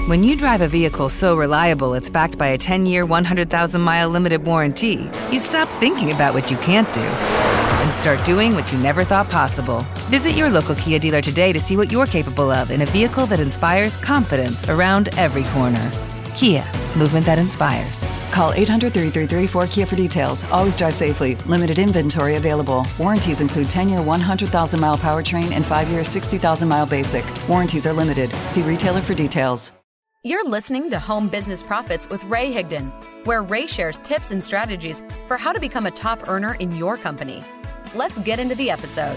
When you drive a vehicle so reliable it's backed by a 10-year, 100,000-mile limited warranty, you stop thinking about what you can't do and start doing what you never thought possible. Visit your local Kia dealer today to see what you're capable of in a vehicle that inspires confidence around every corner. Kia, movement that inspires. Call 800-333-4KIA for details. Always drive safely. Limited inventory available. Warranties include 10-year 100,000-mile powertrain and 5-year 60,000-mile basic. Warranties are limited. See retailer for details. You're listening to Home Business Profits with Ray Higdon, where Ray shares tips and strategies for how to become a top earner in your company. Let's get into the episode.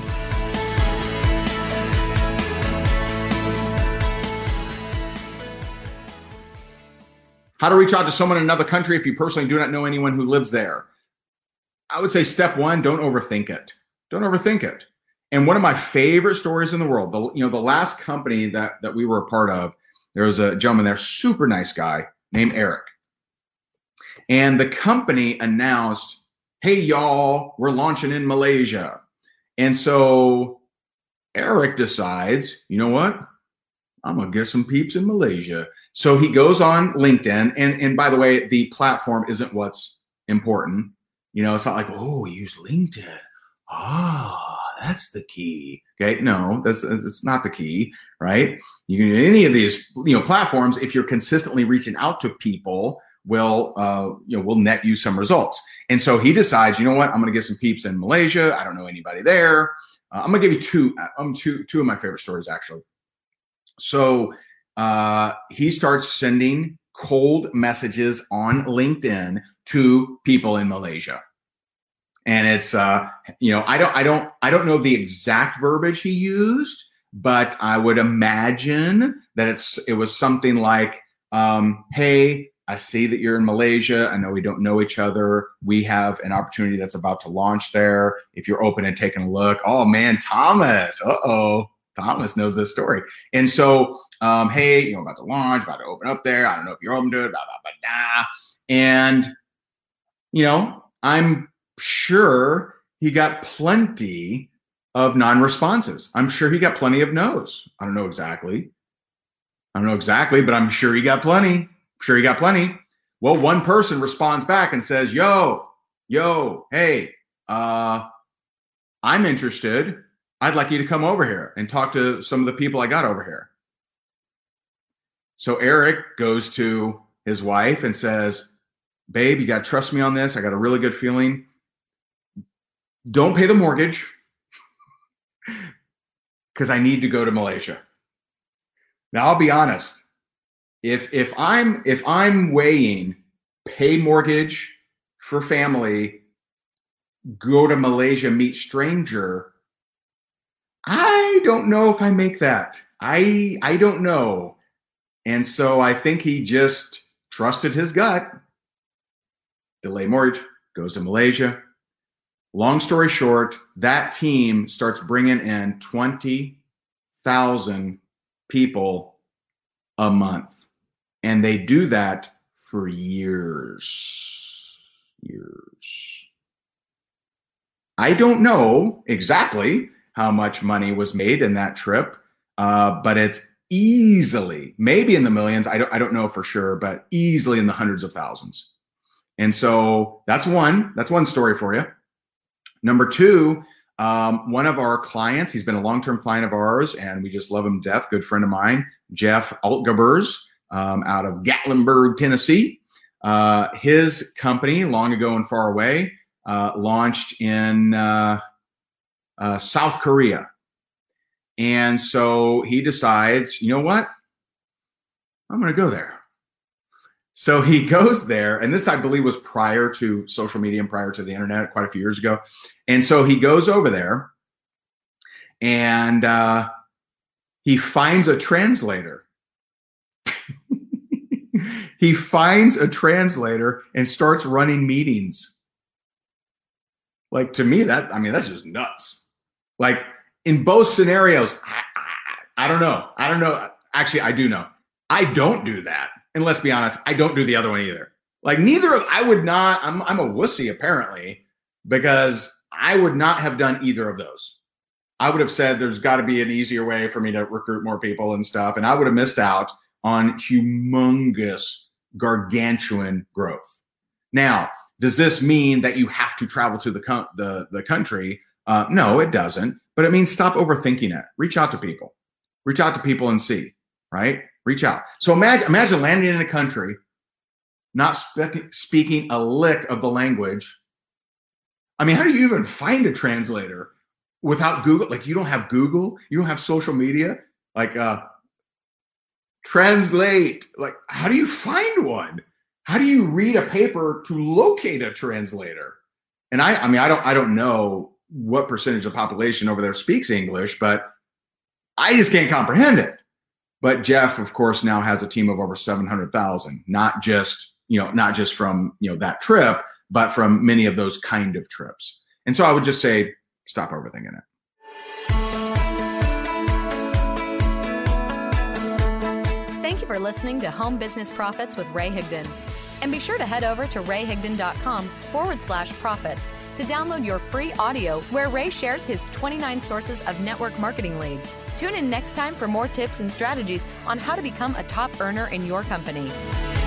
How to reach out to someone in another country if you personally do not know anyone who lives there. I would say step one, don't overthink it. Don't overthink it. And one of my favorite stories in the world, the last company that we were a part of, there was a gentleman there, super nice guy named Eric. And the company announced, hey, y'all, we're launching in Malaysia. And so Eric decides, you know what? I'm going to get some peeps in Malaysia. So he goes on LinkedIn. And by the way, the platform isn't what's important. It's not like, oh, we use LinkedIn. That's the key. Okay. No, it's not the key, right? You can do any of these, platforms. If you're consistently reaching out to people, will net you some results. And so he decides, you know what? I'm going to get some peeps in Malaysia. I don't know anybody there. I'm going to give you two of my favorite stories, actually. So he starts sending cold messages on LinkedIn to people in Malaysia. And it's, I don't know the exact verbiage he used, but I would imagine that it was something like, hey, I see that you're in Malaysia. I know we don't know each other. We have an opportunity that's about to launch there. If you're open and taking a look, oh man, Thomas, Thomas knows this story. And so, hey, about to launch, about to open up there. I don't know if you're open to it, blah, blah, blah, blah. And, I'm sure he got plenty of non-responses. I'm sure he got plenty of no's. I don't know exactly, but I'm sure he got plenty. Well, one person responds back and says, yo, hey, I'm interested. I'd like you to come over here and talk to some of the people I got over here. So Eric goes to his wife and says, babe, you got to trust me on this. I got a really good feeling. Don't pay the mortgage because I need to go to Malaysia. Now, I'll be honest. If I'm weighing pay mortgage for family, go to Malaysia, meet stranger, I don't know if I make that. I don't know. And so I think he just trusted his gut. Delay mortgage, goes to Malaysia. Long story short, that team starts bringing in 20,000 people a month. And they do that for years. I don't know exactly how much money was made in that trip, but it's easily, maybe in the millions, I don't know for sure, but easily in the hundreds of thousands. And so that's one story for you. Number two, one of our clients, he's been a long-term client of ours, and we just love him to death, good friend of mine, Jeff Altgebers, out of Gatlinburg, Tennessee. His company, long ago and far away, launched in South Korea. And so he decides, you know what? I'm going to go there. So he goes there, and this, I believe, was prior to social media and prior to the internet, quite a few years ago. And so he goes over there, and he finds a translator. He finds a translator and starts running meetings. Like, to me, that's just nuts. Like, in both scenarios, I don't know. Actually, I do know. I don't do that. And let's be honest, I don't do the other one either. Like, I would not, I'm a wussy apparently, because I would not have done either of those. I would have said there's got to be an easier way for me to recruit more people and stuff. And I would have missed out on humongous, gargantuan growth. Now, does this mean that you have to travel to the country? No, it doesn't. But it means stop overthinking it. Reach out to people. Reach out to people and see, right? Reach out. So imagine landing in a country, not speaking a lick of the language. I mean, how do you even find a translator without Google? Like, you don't have Google, you don't have social media. Like, translate. Like, how do you find one? How do you read a paper to locate a translator? And I don't know what percentage of the population over there speaks English, but I just can't comprehend it. But Jeff, of course, now has a team of over 700,000, not just from, that trip, but from many of those kind of trips. And so I would just say, stop overthinking it. Thank you for listening to Home Business Profits with Ray Higdon. And be sure to head over to rayhigdon.com/profits to download your free audio where Ray shares his 29 sources of network marketing leads. Tune in next time for more tips and strategies on how to become a top earner in your company.